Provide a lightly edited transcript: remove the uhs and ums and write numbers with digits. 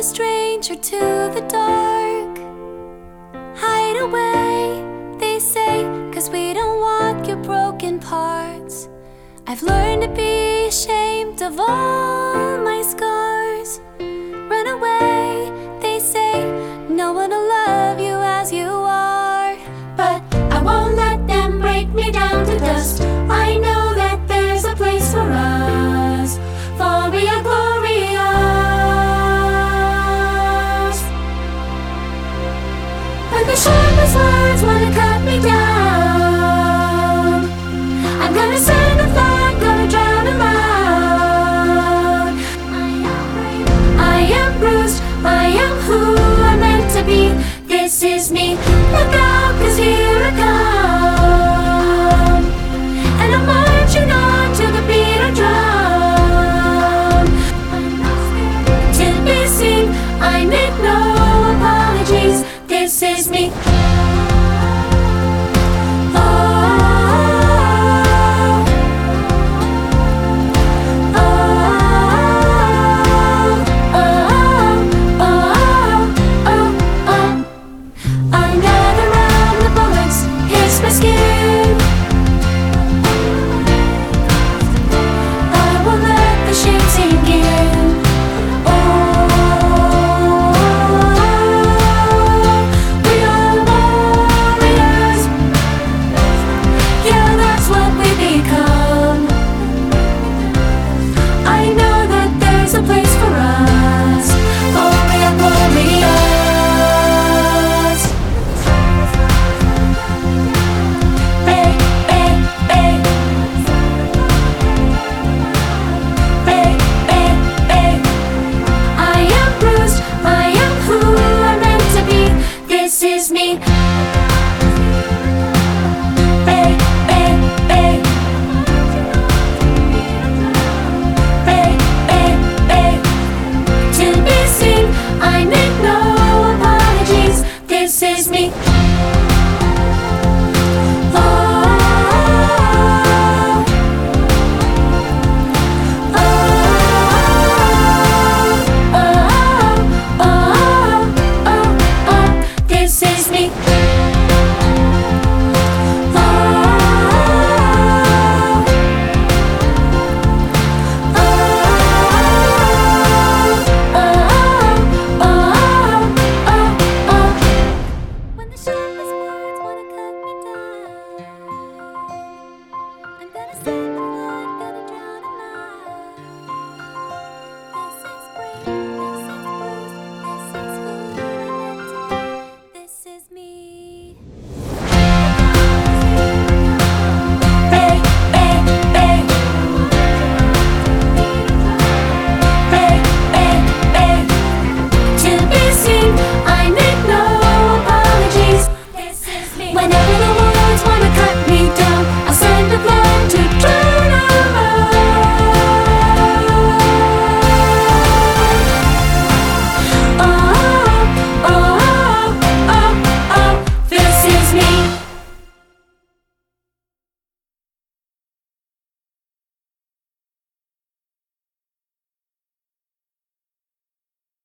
a stranger to the dark. Hide away, they say, 'cause we don't want your broken parts. I've learned to be ashamed of all my scars. Run away, they say, no one will love you as you are. But I won't let them break me down to dust. I know that there's a place for us, for we are glorious. When the sharpest words wanna cut me down, I'm gonna send a flood, gonna drown them out. I am bruised, I am who I'm meant to be. This is me, look out, 'cause here I come. And I'm marching on to the beat of drum. To be seen, I make no apologies. This is me. This is me.